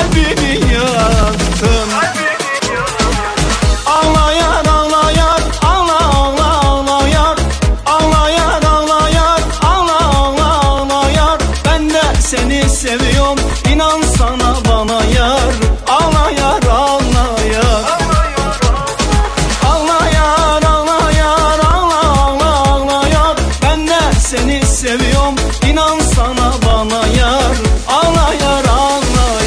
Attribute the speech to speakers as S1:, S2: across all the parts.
S1: kalbimi yaktın. Ağlayan ağlayan ağla ağla ağlayan, ağlayan ağlayan ağla ağla ağlayan. Ben de seni seviyorum, inan sana bana yar. Ağlayan ağlayan, ağlayan ağlayan ağla ağla ağlayan. Ben de seni seviyorum, inan sana bana yar. Ağlayan ağlayan.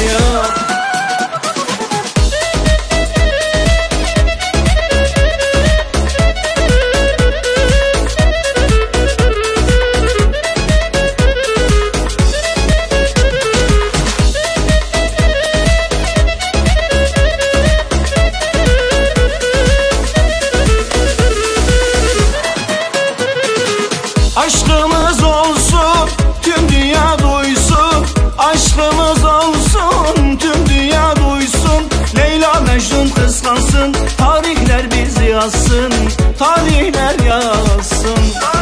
S1: Aşkımız olsun, tüm dünya duysun. Aşkımız olsun, tüm dünya duysun. Leyla Mecnun kıskansın, tarihler bizi yazsın. Tarihler yazsın.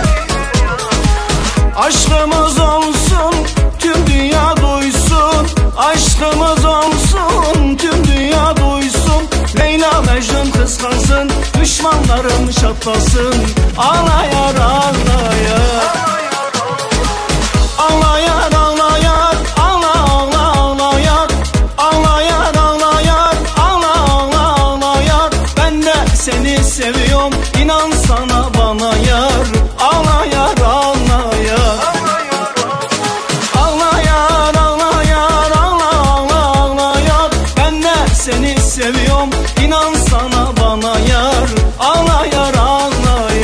S1: Aşkımız olsun, tüm dünya duysun. Aşkımız olsun, tüm dünya duysun. Leyla Mecnun kıskansın, düşmanlarım çatlasın. Ağlayar ağlayar, ağlayar ağlayar ağla ağla ağlayar, ağlayar ağlayar ağla ağla ağlayar. Ben de seni seviyorum, inan sana bana yar. Ağlayar ağlayar, ağlayar ağlayar ağla ağla ağlayar. Ben de seni seviyorum, inan sana bana yar. Ağlayar ağlayar.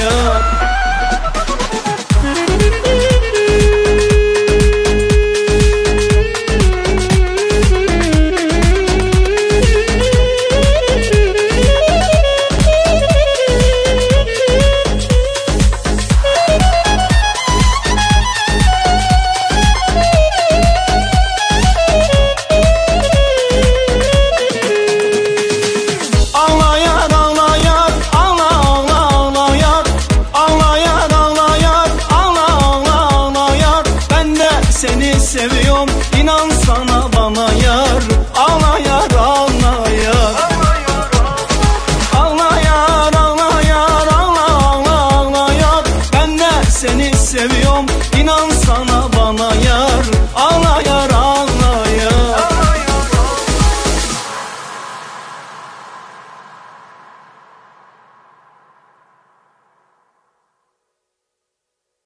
S1: Seni seviyorum, inan sana bana yar. Ağlayar ağlayar, ağlayar ağlayar ağla ağla ağlayar. Ben de seni seviyorum, inan